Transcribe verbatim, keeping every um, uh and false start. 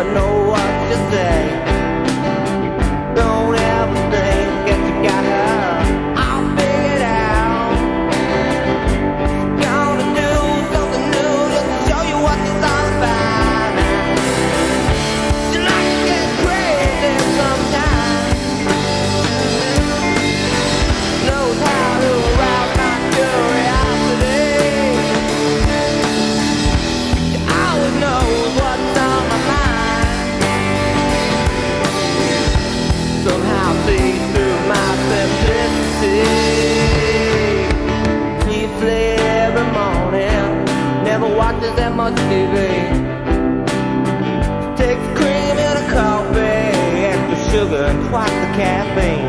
never know what to say. Don't ever think that you got her all figured out. Gonna do something new just to show you what it's all about. She likes to get crazy sometimes, knows how to arouse my curiosity. She always knows what's on my mind. Somehow sees through my simplicity. Sleeps late every morning, never watches that much T V. Takes cream in a coffee, extra sugar and twice the caffeine.